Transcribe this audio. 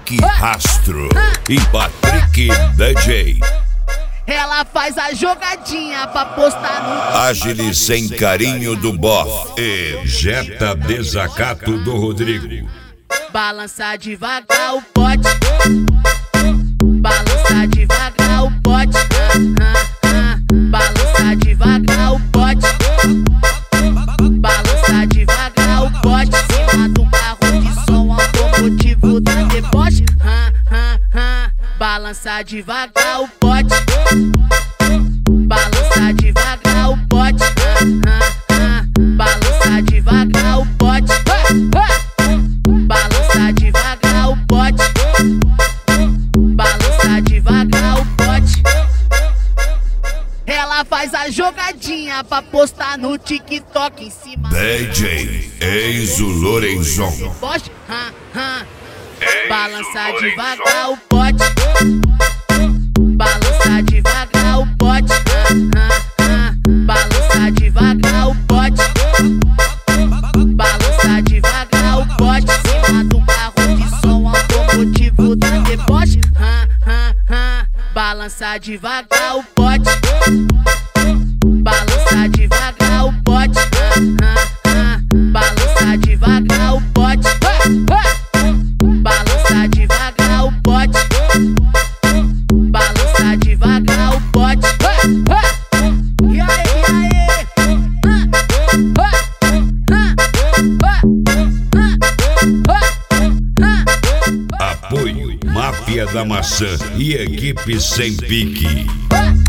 Mike Rastro e Patrick DJ. Ela faz a jogadinha pra postar no Agile sem carinho do Boff e Jetta Desacato do Rodrigo. Balança devagar o pote, balança devagar o pote, balança devagar o pote, balança devagar o pote, em cima do carro de som automotivo da deboche, balança devagar o pote, balança devagar o pote, balança devagar o pote, balança devagar o pote, balança devagar o pote. Ela faz a jogadinha pra postar no TikTok em cima DJ Enzo Lorenzon. poste, balança devagar o pote, balança devagar o pote, balança devagar o pote, balança devagar o pote, em cima do carro de som automotivo da deboche, balança devagar o pote, balança devagar o pote, balança devagar o pote, balança devagar o pote, balança devagar o pote. E aí, Apoio Máfia da Maçã e equipe Sem Pique.